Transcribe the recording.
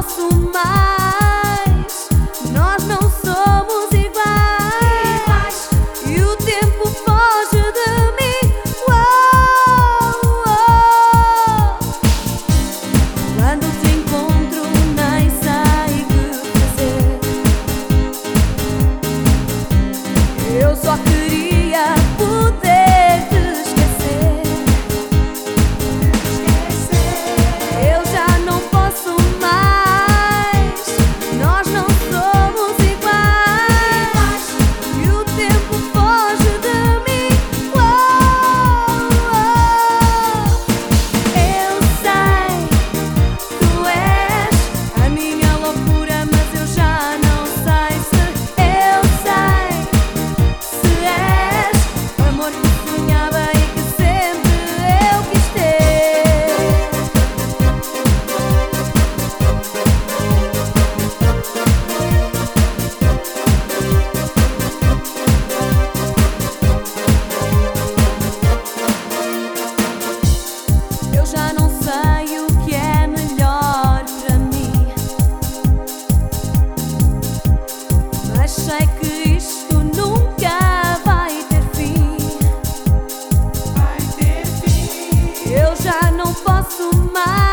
posso mais. Nós não somos iguais. E o tempo foge de mim. Quando te encontro nem sei o que fazer. Eu só queria poder te esquecer. Eu já não posso mais. Nós não somos iguais. E o tempo foge de mim. Eu sei, tu és a minha loucura, mas eu já não sei se eu sei. Se és o amor que sonhava e que sempre eu quis ter. Eu já não sei o que é melhor para mim, mas sei que isto nunca vai ter fim. Eu já não posso mais.